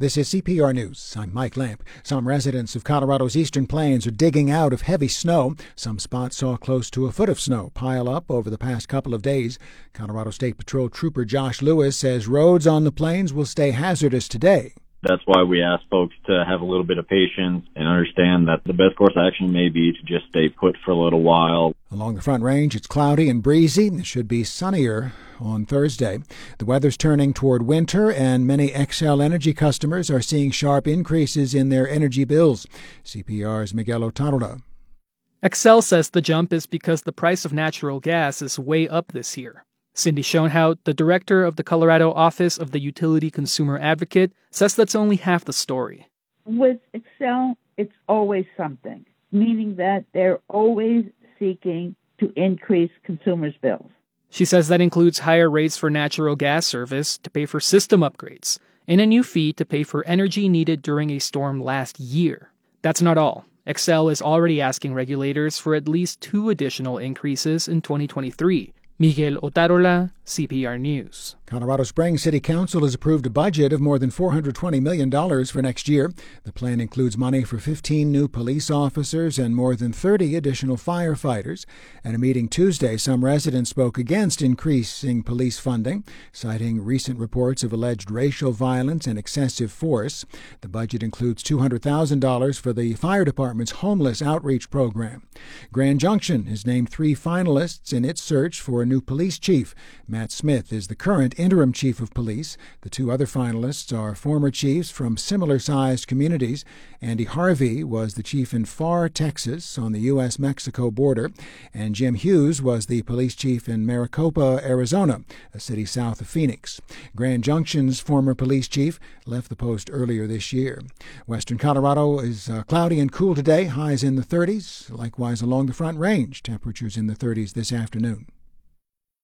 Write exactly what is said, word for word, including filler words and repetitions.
This is C P R News. I'm Mike Lamp. Some residents of Colorado's eastern plains are digging out of heavy snow. Some spots saw close to a foot of snow pile up over the past couple of days. Colorado State Patrol Trooper Josh Lewis says roads on the plains will stay hazardous today. That's why we ask folks to have a little bit of patience and understand that the best course of action may be to just stay put for a little while. Along the Front Range, it's cloudy and breezy. It should be sunnier on Thursday. The weather's turning toward winter, and many Xcel Energy customers are seeing sharp increases in their energy bills. C P R's Miguel Otárola. Xcel says the jump is because the price of natural gas is way up this year. Cindy Schoenhout, the director of the Colorado Office of the Utility Consumer Advocate, says that's only half the story. With Xcel, it's always something, meaning that they're always seeking to increase consumers' bills. She says that includes higher rates for natural gas service to pay for system upgrades and a new fee to pay for energy needed during a storm last year. That's not all. Xcel is already asking regulators for at least two additional increases in twenty twenty-three. Miguel Otárola, C P R News. Colorado Springs City Council has approved a budget of more than four hundred twenty million dollars for next year. The plan includes money for fifteen new police officers and more than thirty additional firefighters. At a meeting Tuesday, some residents spoke against increasing police funding, citing recent reports of alleged racial violence and excessive force. The budget includes two hundred thousand dollars for the fire department's homeless outreach program. Grand Junction has named three finalists in its search for a new police chief. Matt Smith is the current interim chief of police. The two other finalists are former chiefs from similar-sized communities. Andy Harvey was the chief in Pharr, Texas, on the U S Mexico border, and Jim Hughes was the police chief in Maricopa, Arizona, a city south of Phoenix. Grand Junction's former police chief left the post earlier this year. Western Colorado is uh, cloudy and cool today, highs in the thirties. Likewise along the Front Range, temperatures in the thirties this afternoon.